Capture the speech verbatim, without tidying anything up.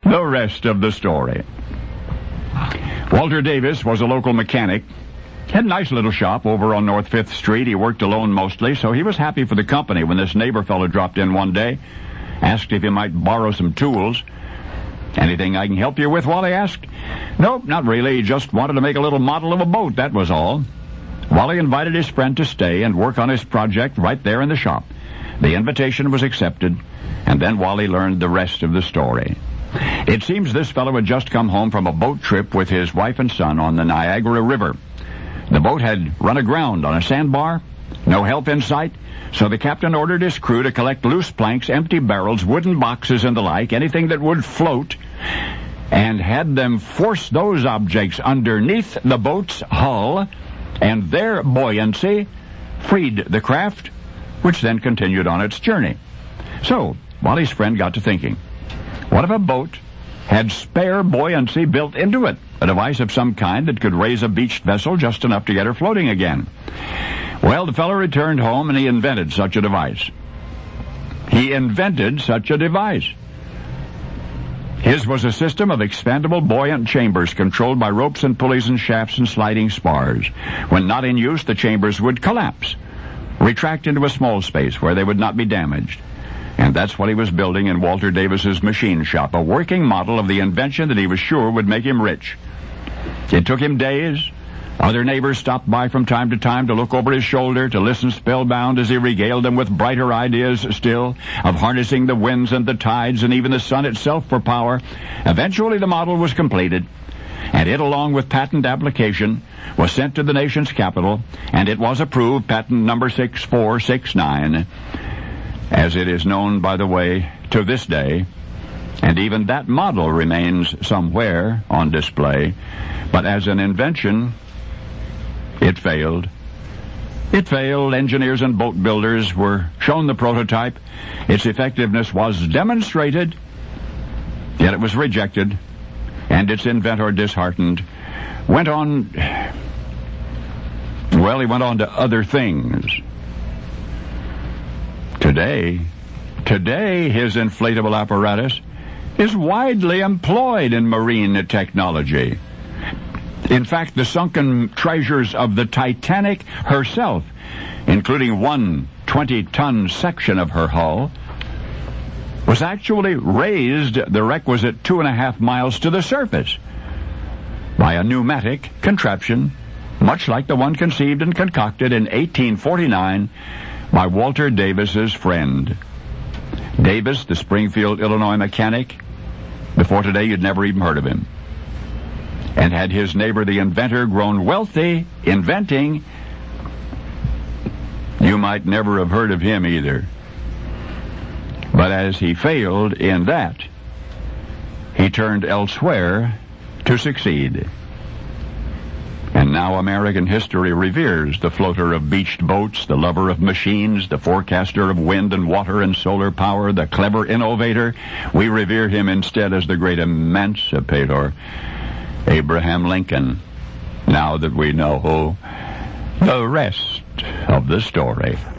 The rest of the story. Walter Davis was a local mechanic. Had a nice little shop over on North Fifth Street. He worked alone mostly, so he was happy for the company when this neighbor fellow dropped in one day, asked if he might borrow some tools. Anything I can help you with, Wally asked. Nope, not really. He just wanted to make a little model of a boat, that was all. Wally invited his friend to stay and work on his project right there in the shop. The invitation was accepted, and then Wally learned the rest of the story. It seems this fellow had just come home from a boat trip with his wife and son on the Niagara River. The boat had run aground on a sandbar, no help in sight, so the captain ordered his crew to collect loose planks, empty barrels, wooden boxes, and the like, anything that would float, and had them force those objects underneath the boat's hull, and their buoyancy freed the craft, which then continued on its journey. So, Wally's friend got to thinking, what if a boat had spare buoyancy built into it, a device of some kind that could raise a beached vessel just enough to get her floating again? Well, the fellow returned home and he invented such a device. He invented such a device. His was a system of expandable buoyant chambers controlled by ropes and pulleys and shafts and sliding spars. When not in use, the chambers would collapse, retract into a small space where they would not be damaged. And that's what he was building in Walter Davis's machine shop, a working model of the invention that he was sure would make him rich. It took him days. Other neighbors stopped by from time to time to look over his shoulder, to listen spellbound as he regaled them with brighter ideas still, of harnessing the winds and the tides and even the sun itself for power. Eventually the model was completed, and it, along with patent application, was sent to the nation's capital, and it was approved, patent number six four six nine, as it is known, by the way, to this day. And even that model remains somewhere on display. But as an invention, it failed. It failed. Engineers and boat builders were shown the prototype. Its effectiveness was demonstrated, yet it was rejected. And its inventor, disheartened, went on, well, he went on to other things. Today, today, his inflatable apparatus is widely employed in marine technology. In fact, the sunken treasures of the Titanic herself, including one twenty-ton section of her hull, was actually raised the requisite two and a half miles to the surface by a pneumatic contraption, much like the one conceived and concocted in eighteen forty-nine by Walter Davis's friend. Davis, the Springfield, Illinois mechanic, before today you'd never even heard of him. And had his neighbor, the inventor, grown wealthy inventing, you might never have heard of him either. But as he failed in that, he turned elsewhere to succeed. And now American history reveres the floater of beached boats, the lover of machines, the forecaster of wind and water and solar power, the clever innovator. We revere him instead as the great emancipator, Abraham Lincoln, now that we know the rest of the story.